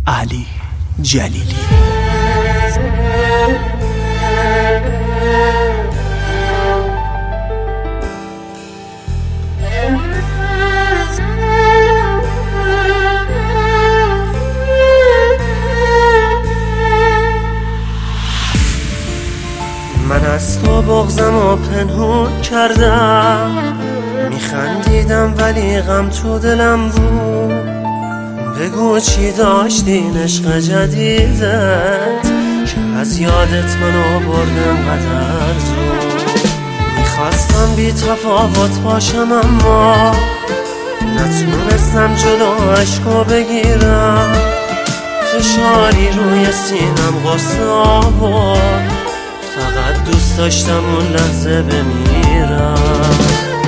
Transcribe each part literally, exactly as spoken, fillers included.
علی جلیلی. من از تو بغضم و پنهون کردم، میخندیدم ولی غم تو دلم بود. بگو چی داشتین عشق جدیدت که از یادت منو بردم قدر زود. میخواستم بی تفاوت باشم اما نتونستم جلو عشقو بگیرم. فشاری روی سینم غصه آورد، فقط دوست داشتم اون لحظه بمیرم.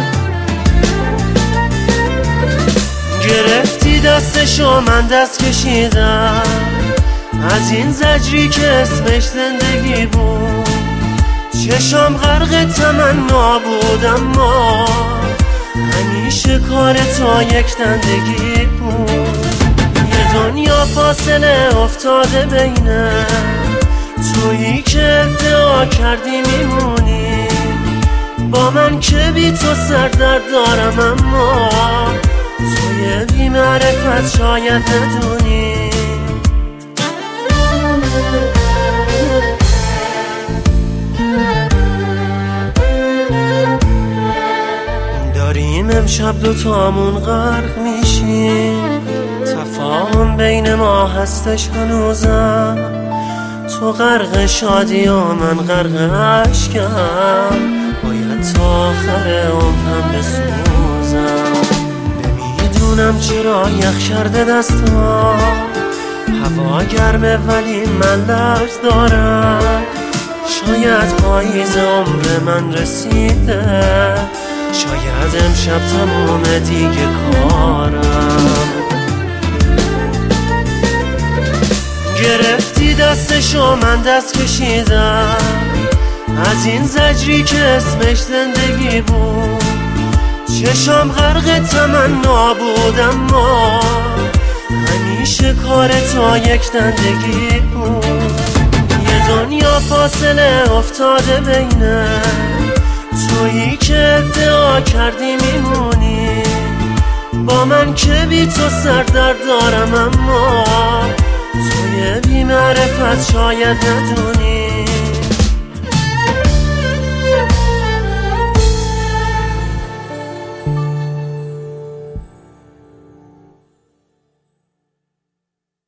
گرفتی دستشو من دست کشیدم، از این زجری که اسمش زندگی بود. چشام غرق تمنا بود اما همیشه کار تو یک دندگی بود. یه دنیا فاصله افتاده بینه، تویی که ادعا کردی میمونی با من که بی تو سردرد دارم، اما توی بی معرفت شاید ندونی. داریم امشب دوتامون غرق میشیم، تفاهم بین ما هستش هنوزم. تو غرق شادی و من غرق عشقم، باید تا آخر عمرم بسوزم. نمیدونم چرا یخ کرده دستم، هوا گرمه ولی من لرز دارم. شاید پاییز عمر من رسیده، شاید امشب تموم دیگه کارم. گرفتی دستشو من دست کشیدم، از این زجری که اسمش زندگی بود. چشام غرق تمنا بود اما همیشه کار تو یک دندگی بود. یه دنیا فاصله افتاده بینه، تویی که ادعا کردی میمونی با من که بی تو سردرد دارم، اما توی بی معرفت شاید ندونی.